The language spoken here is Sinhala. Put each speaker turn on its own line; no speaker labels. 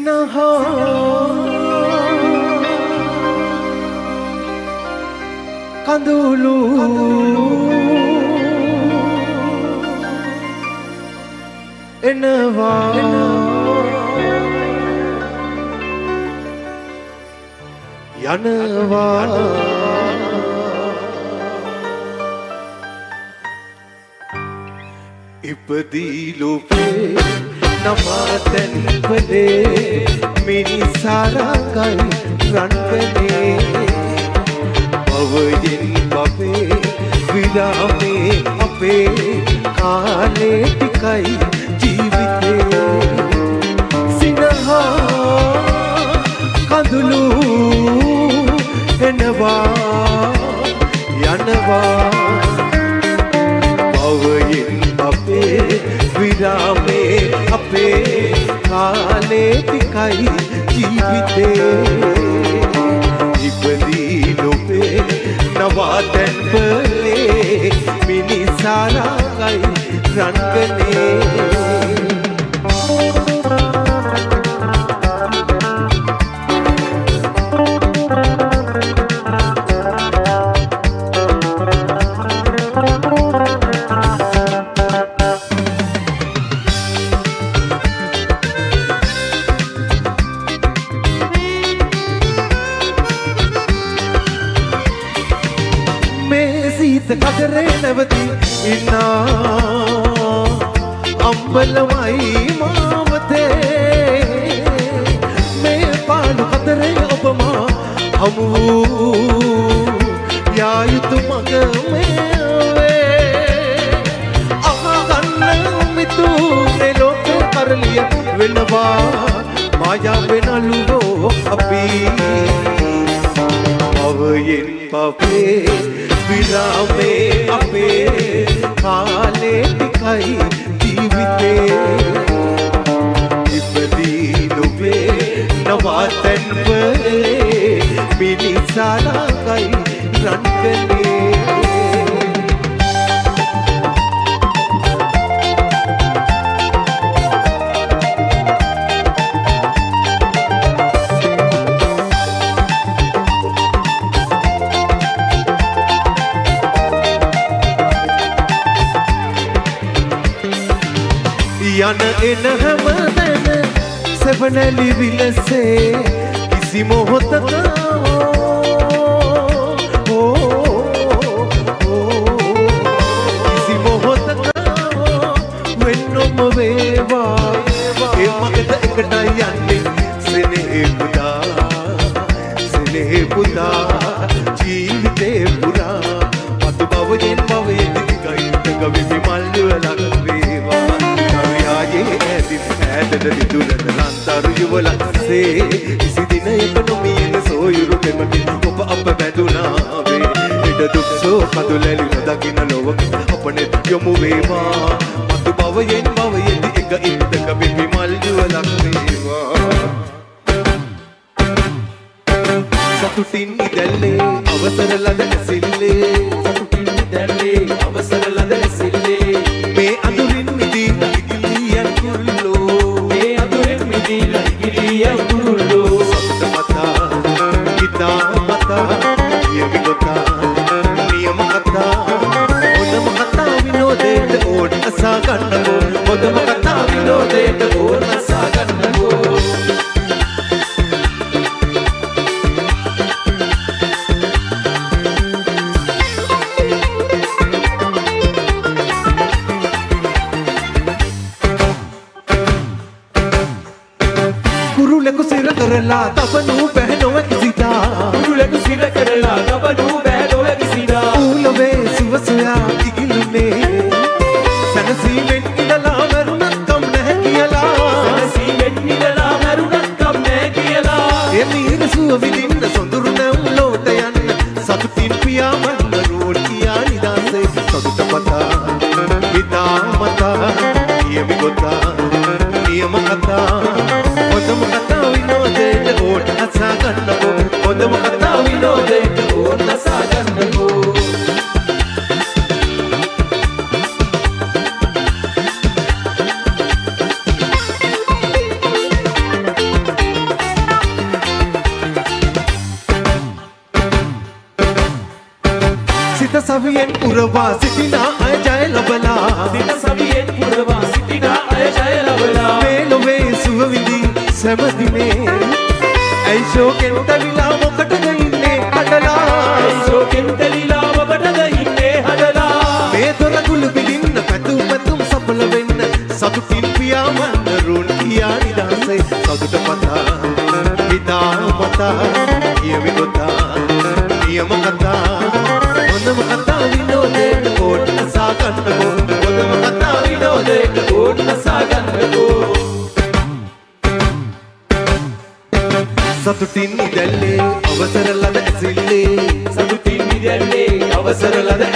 සිනහා කඳුළු එනවා යනවා ඉපදී ලෝකේ නමාතැන්වලේ මිනිසාරකයි රන්වනේ බවයෙන් බවේ විරාමේ අපේ කාලේ ටිකයි ජීවිතේ සිනහා කඳුළු එනවා යනවා බවයෙන් අපේ විරාමේ අපේ කාලේ ටිකයි ජීවිතේ ඉපදී ලෝකේ නවාතැන්වලේ මිනිසාරකයි රන්ගනේ කදරේ නැවති ඉන්නා අම්බලමයි මාවතේ මේ පාළු කදරේ ඔබමා හමු යා යුතු මග මේවේ අහගන්න මිතුනේ ලෝකේ කරලිය වෙනවා මායා වෙනලුවෝ අපි අවයෙන් පපේ විරාමේ අපේ කාලේ ටිකයි ජීවිතේ ඉපදී ලෝකේ නවාතැන්වලේ මිනිසාරකයි රන්ගනේ යන එන හැමතැන සෙවණැලි විලසේ කිසි මොහොතක කිසි මොහොතක වෙන්නොම වේවා ඒ මගට එකටයි යන්නේ සෙනෙහ පුදා ජීවිතේ පුරා පතු බවයෙන් බවයෙන් දිගයි ගවිමි මල්ලුවලක් වේවා ඇතට දිදුරන ලන්තරු යුවලක්සේ කිසි දිනයක නොමියෙන සෝයුරු පෙමකින් ඔබ අප බැඳුනාවේ ඉඩ දුක්සෝ කඳුලැලි නොදකින ලොවක අපනෙත් යොමු වේවා මතු බවයෙන් බවයෙදි එක ඉත්තක බිමි මල් යුවලක් වේවා සතුටින් ඉදැල්ලේ අවසර ලද ඇසිල්ලේ සතුටින් ඉදැල්ලේ අවසර ලද ඇසිල්ලේ මේ අඳුරින් මිදී ඉගිලියන් කුරුල්ලෝ මේ අඳුරින් මිදී ඉගිලියන් කුරුල්ලෝ සතුට මතා හිතා මතා යමි ගොතා නියම කතා හොඳම කතා විනෝදයට ඕන අසා ගන්නකෝ හොඳම කතා විනෝදයට ඕන අසා ගන්නකෝ කරලා තබනු බැනොව කිසිදා කුරුලෙකු සිර කරලා තබනු බැනොව කිසිදා ඌලවේ සුවසොයා ඉගිලුනේ සනසීමෙන් ඉඳලා මරුණත් කම් නැහැ කියලා සනසීමෙන් ඉඳලා මරුණත් කම් නැහැ කියලා එමීර සුව විඳින්න සොඳුරු නැව් ලෝට යන්න සතුටින් පියාඹන්න රෝටියා නිදාසේ සතුට පතා හිතා මතා කියමි ගොතා නියම කතා හොඳම කතා විනෝදයට ඕන අසා ගන්නකෝ හොඳම කතා විනෝදයට ඕන අසා ගන්නකෝ පුරවා සිටිනා අය ජය ලබලා
සිත සවියෙන් පුරවා සිටිනා අය ජය ලබලා
මේ ලොවේ සුව විඳි සෑම දිනේ ඇයි ශෝකෙන් තැවිලා මොකටද ඉන්නේ හඩලා
ඇයි ශෝකෙන් තැවිලා මොකටද ඉන්නේ හඩලා
මේ දොර කුළු පිටින්න පැතුම් සඵල වෙන්න සතුටින් පියාඹන්න රුන් කියා නිදාසේ සතුට පතා හිතා මතා කියවි ගොතා නියම කතා හොඳම කතා විනෝදයට ඕන්න සාගන්නකෝ හොඳම කතා විනෝදයට ඕන්න සාගන්නකෝ සතුටින් නිදැල්ලේ අවසර ලද ඇසිල්ලේ
සතුටින් නිදැල්ලේ අවසර ලද